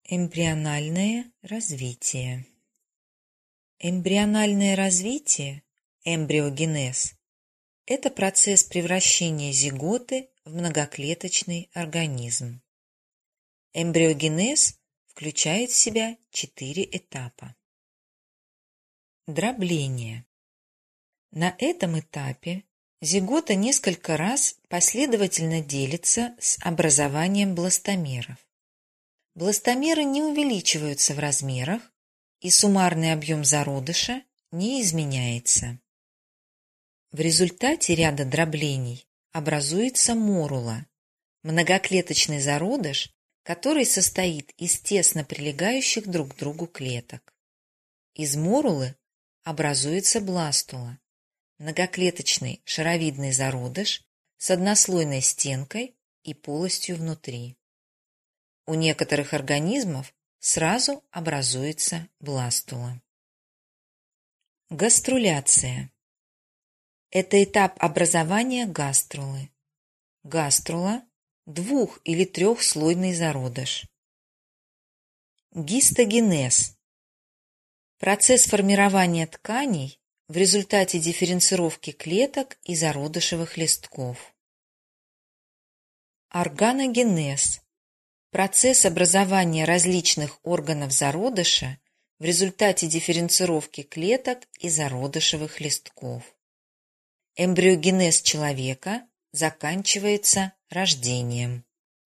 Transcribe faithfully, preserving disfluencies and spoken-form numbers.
Эмбриональное развитие. Эмбриональное развитие, эмбриогенез, это процесс превращения зиготы в многоклеточный организм. Эмбриогенез включает в себя четыре этапа. Дробление. На этом этапе зигота несколько раз последовательно делится с образованием бластомеров. Бластомеры не увеличиваются в размерах, и суммарный объем зародыша не изменяется. В результате ряда дроблений образуется морула, многоклеточный зародыш, который состоит из тесно прилегающих друг к другу клеток. Из морулы образуется бластула, многоклеточный шаровидный зародыш с однослойной стенкой и полостью внутри. У некоторых организмов сразу образуется бластула. Гаструляция. Это этап образования гаструлы. Гаструла – двух- или трехслойный зародыш. Гистогенез. Процесс формирования тканей в результате дифференцировки клеток и зародышевых листков. Органогенез. Процесс образования различных органов зародыша в результате дифференцировки клеток и зародышевых листков. Эмбриогенез человека заканчивается рождением.